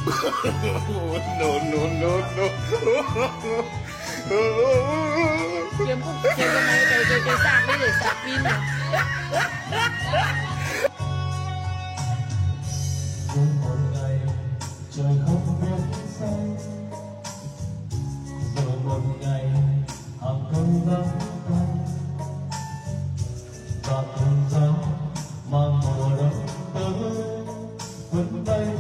No, no, no, no. Kiếm cái này cái sạc đấy để sạc pin này. Một ngày trời không biết xanh, rồi một ngày hàng cơn nắng tan, và cơn gió mang mùa đông tới vẫn bay